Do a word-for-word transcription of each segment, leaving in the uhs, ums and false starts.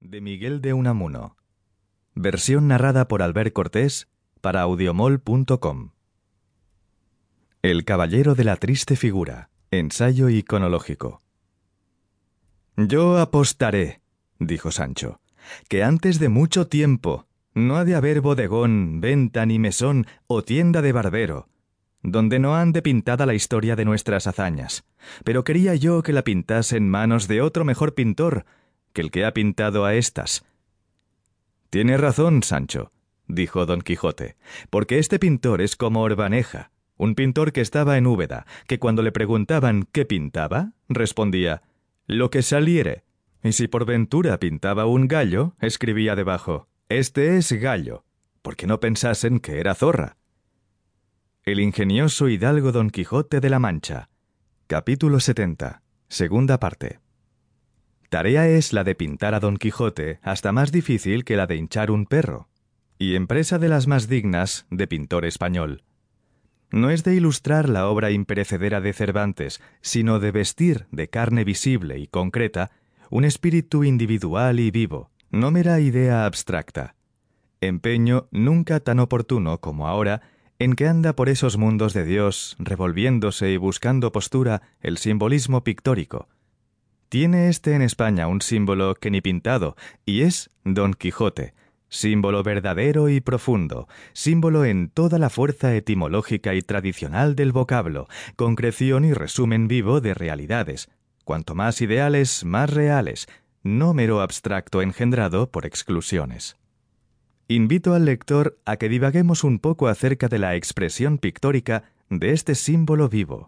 de Miguel de Unamuno. Versión narrada por Albert Cortés para audiomol punto com. El caballero de la triste figura. Ensayo iconológico. Yo apostaré, dijo Sancho, que antes de mucho tiempo no ha de haber bodegón, venta ni mesón o tienda de barbero, donde no ande pintada la historia de nuestras hazañas. Pero quería yo que la pintase en manos de otro mejor pintor que el que ha pintado a éstas. Tienes razón, Sancho, dijo Don Quijote, porque este pintor es como Orbaneja, un pintor que estaba en Úbeda, que cuando le preguntaban qué pintaba, respondía, lo que saliere, y si por ventura pintaba un gallo, escribía debajo, este es gallo, porque no pensasen que era zorra. El ingenioso hidalgo Don Quijote de la Mancha. Capítulo setenta. Segunda parte. Tarea es la de pintar a Don Quijote hasta más difícil que la de hinchar un perro, y empresa de las más dignas de pintor español. No es de ilustrar la obra imperecedera de Cervantes, sino de vestir de carne visible y concreta un espíritu individual y vivo, no mera idea abstracta. Empeño nunca tan oportuno como ahora en que anda por esos mundos de Dios, revolviéndose y buscando postura el simbolismo pictórico. Tiene éste en España un símbolo que ni pintado, y es Don Quijote, símbolo verdadero y profundo, símbolo en toda la fuerza etimológica y tradicional del vocablo, concreción y resumen vivo de realidades, cuanto más ideales, más reales, no mero abstracto engendrado por exclusiones. Invito al lector a que divaguemos un poco acerca de la expresión pictórica de este símbolo vivo.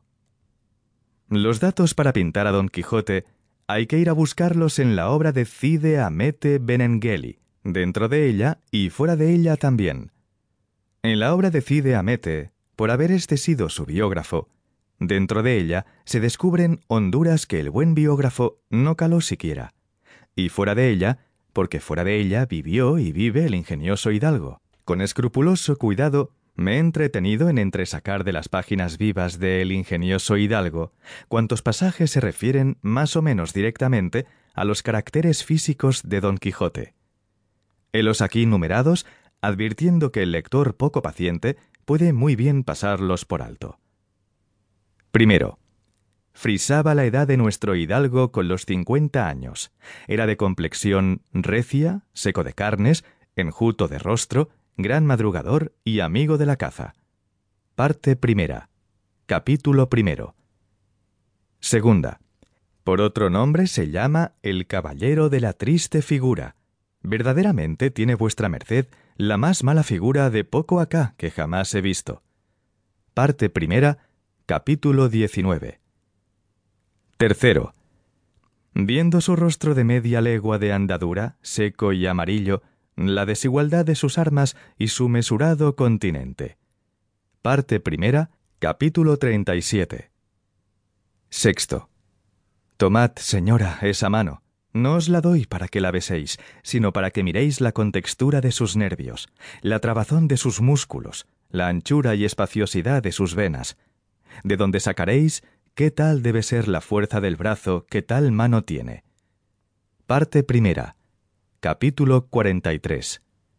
Los datos para pintar a Don Quijote hay que ir a buscarlos en la obra de Cide Hamete Benengeli, dentro de ella y fuera de ella también. En la obra de Cide Hamete, por haber este sido su biógrafo, dentro de ella se descubren honduras que el buen biógrafo no caló siquiera, y fuera de ella, porque fuera de ella vivió y vive el ingenioso hidalgo. Con escrupuloso cuidado me he entretenido en entresacar de las páginas vivas de El ingenioso hidalgo cuantos pasajes se refieren más o menos directamente a los caracteres físicos de Don Quijote. Helos aquí numerados, advirtiendo que el lector poco paciente puede muy bien pasarlos por alto. Primero, frisaba la edad de nuestro hidalgo con los cincuenta años. Era de complexión recia, seco de carnes, enjuto de rostro, gran madrugador y amigo de la caza. Parte primera. Capítulo primero. Segunda. Por otro nombre se llama el caballero de la triste figura. Verdaderamente tiene vuestra merced la más mala figura de poco acá que jamás he visto. Parte primera. Capítulo diecinueve. Tercero. Viendo su rostro de media legua de andadura, seco y amarillo, la desigualdad de sus armas y su mesurado continente. Parte primera, capítulo treinta y siete. Sexto. Tomad, señora, esa mano. No os la doy para que la beséis, sino para que miréis la contextura de sus nervios, la trabazón de sus músculos, la anchura y espaciosidad de sus venas, de donde sacaréis qué tal debe ser la fuerza del brazo que tal mano tiene. Parte primera. Capítulo cuarenta y tres.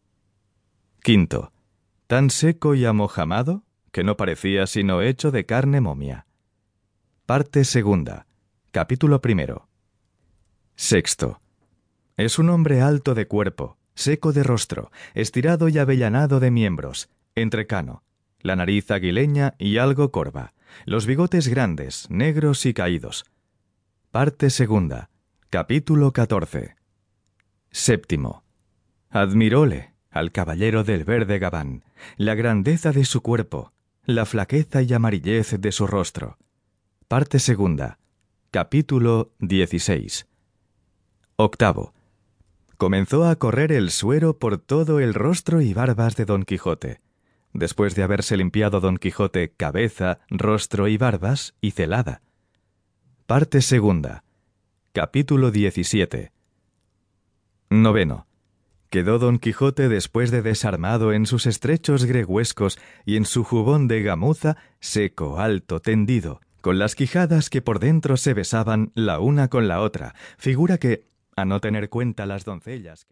Quinto. Tan seco y amojamado que no parecía sino hecho de carne momia. Parte segunda. Capítulo primero. Sexto. Es un hombre alto de cuerpo, seco de rostro, estirado y avellanado de miembros, entrecano, la nariz aguileña y algo corva, los bigotes grandes, negros y caídos. Parte segunda. Capítulo catorce. Séptimo. Admiróle, al caballero del verde gabán, la grandeza de su cuerpo, la flaqueza y amarillez de su rostro. Parte segunda. Capítulo dieciséis. Octavo. Comenzó a correr el suero por todo el rostro y barbas de Don Quijote, después de haberse limpiado Don Quijote cabeza, rostro y barbas y celada. Parte segunda. Capítulo diecisiete. Noveno. Quedó Don Quijote después de desarmado en sus estrechos gregüescos y en su jubón de gamuza, seco, alto, tendido, con las quijadas que por dentro se besaban la una con la otra, figura que, a no tener cuenta las doncellas.